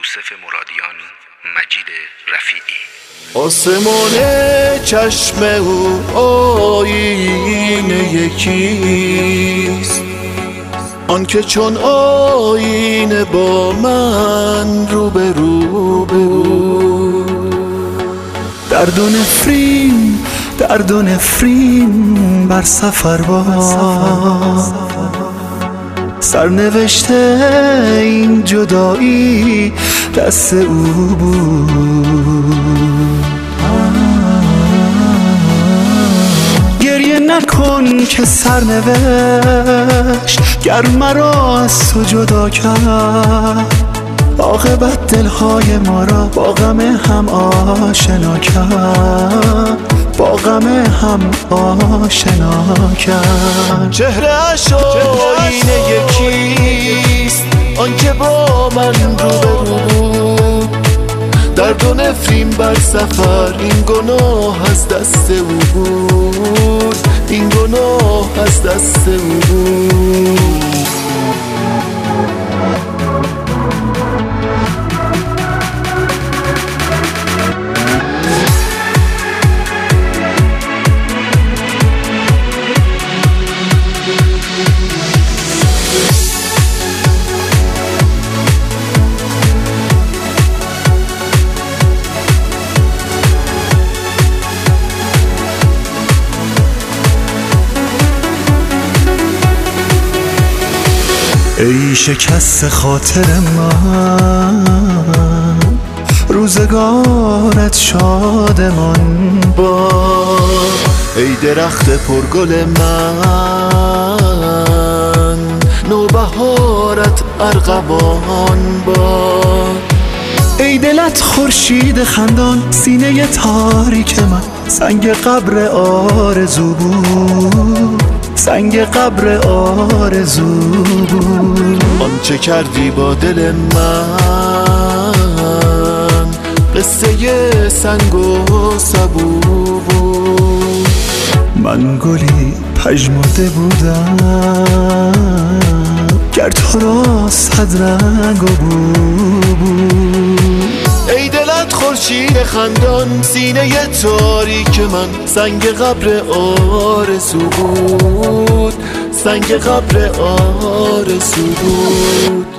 یوسف مرادیان، مجید رفیعی. آسمان چشم او آینه یکیست، آن که چون آینه با من روبرو بود. درد و نفرین بر سفر با سرنوشته این جدایی دست او بود. گریه نکن که سرنوشت گر مرا از تو جدا کرد، عاقبت دلهای ما را با غم هم آشنا کرد، با غم هم آشنا کرد. چهره‌اش آینه یکیست، آن که با من روبرو بود. درد و نفرین بر سفر، این گناه از دست او بود، این گناه از دست او بود. ای شکست خاطر من، روزگارت شادمان باد. ای درخت پرگل من، نوبهارت ارغوان باد. ای دلت خورشید خندان، سینه تاریک من سنگ قبر آرزو بود، سنگ قبر آرزو بود. آنچه کردی با دل من قصه سنگ و سبو بود. من گلی پژمرده بودم گر تو را صد رنگ و بو بود. ای دلت خورشید خندان، سینه تاریک من سنگ قبر آرزو بود، سنگ قبر آرزو بود.